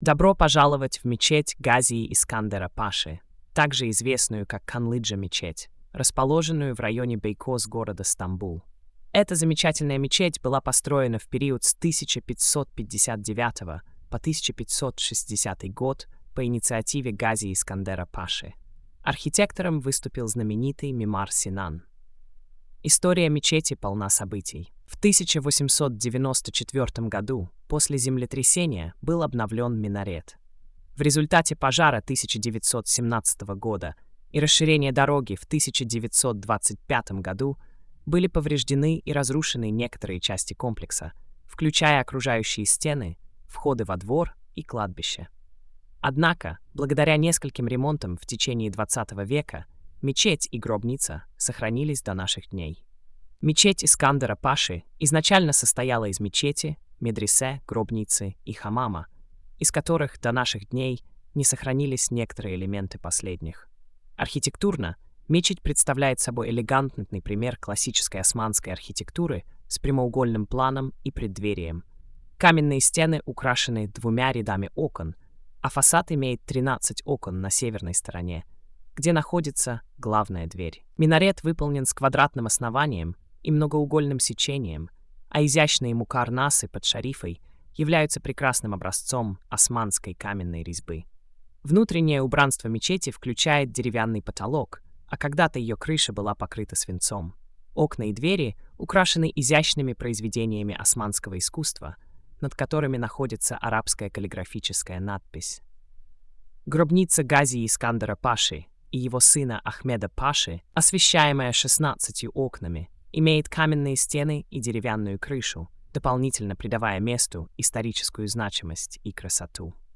Добро пожаловать в мечеть Газии Искандера Паши, также известную как Канлыджа мечеть, расположенную в районе Бейкоз города Стамбул. Эта замечательная мечеть была построена в период с 1559 по 1560 год по инициативе Газии Искандера Паши. Архитектором выступил знаменитый Мимар Синан. История мечети полна событий. В 1894 году после землетрясения был обновлен минарет. В результате пожара 1917 года и расширения дороги в 1925 году были повреждены и разрушены некоторые части комплекса, включая окружающие стены, входы во двор и кладбище. Однако, благодаря нескольким ремонтам в течение XX века, мечеть и гробница сохранились до наших дней. Мечеть Искандера Паши изначально состояла из мечети, медресе, гробницы и хаммама, из которых до наших дней не сохранились некоторые элементы последних. Архитектурно мечеть представляет собой элегантный пример классической османской архитектуры с прямоугольным планом и преддверием. Каменные стены украшены 2 рядами окон, а фасад имеет 13 окон на северной стороне, где находится главная дверь. Минарет выполнен с квадратным основанием и многоугольным сечением, а изящные мукарнасы под шарифой являются прекрасным образцом османской каменной резьбы. Внутреннее убранство мечети включает деревянный потолок, а когда-то ее крыша была покрыта свинцом. Окна и двери украшены изящными произведениями османского искусства, над которыми находится арабская каллиграфическая надпись. Гробница Газии Искандера Паши и его сына Ахмеда Паши, освещаемая 16 окнами, имеет каменные стены и деревянную крышу, дополнительно придавая месту историческую значимость и красоту.